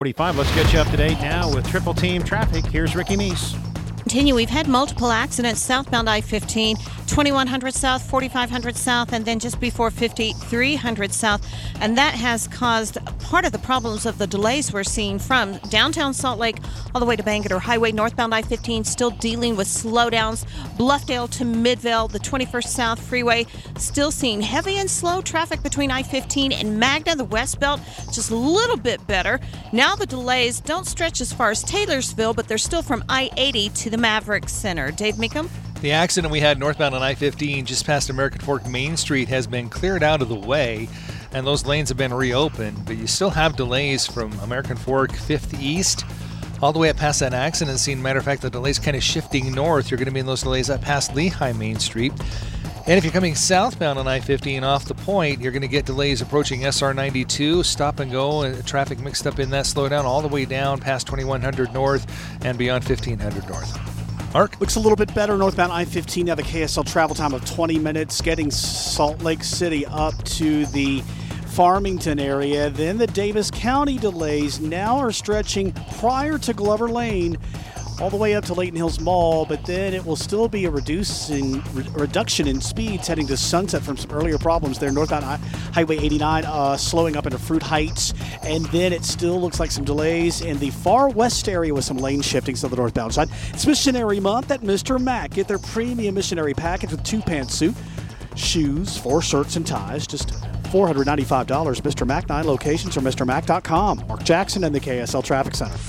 45. Let's get you up to date now with Triple Team Traffic. Here's Ricky Meese. We've had multiple accidents southbound I-15, 2100 south, 4500 south, and then just before 5300 south. And that has caused part of the problems of the delays we're seeing from downtown Salt Lake all the way to Bangerter Highway. Northbound I-15 still dealing with slowdowns. Bluffdale to Midvale, the 21st South Freeway, still seeing heavy and slow traffic between I-15 and Magna, the West Belt, just a little bit better. Now the delays don't stretch as far as Taylorsville, but they're still from I-80 to the Maverick Center. Dave Meekum? The accident we had northbound on I-15 just past American Fork Main Street has been cleared out of the way, and those lanes have been reopened, but you still have delays from American Fork 5th East all the way up past that accident scene. Matter of fact, the delay's kind of shifting north. You're going to be in those delays up past Lehigh Main Street. And if you're coming southbound on I-15 off the point, you're going to get delays approaching SR 92, stop and go, and traffic mixed up in that slowdown all the way down past 2100 north and beyond 1500 north. Mark? Looks a little bit better northbound I-15 now. The KSL travel time of 20 minutes, getting Salt Lake City up to the Farmington area. Then the Davis County delays now are stretching prior to Glover Lane all the way up to Layton Hills Mall, but then it will still be a reduction in speeds heading to Sunset from some earlier problems there. Northbound Highway 89 slowing up into Fruit Heights, and then it still looks like some delays in the far west area with some lane shiftings on the northbound side. It's Missionary Month at Mr. Mac. Get their premium missionary package with 2 pantsuit, shoes, 4 shirts and ties, just $495. Mr. Mac, 9 locations, or MrMac.com. Mark Jackson and the KSL Traffic Center.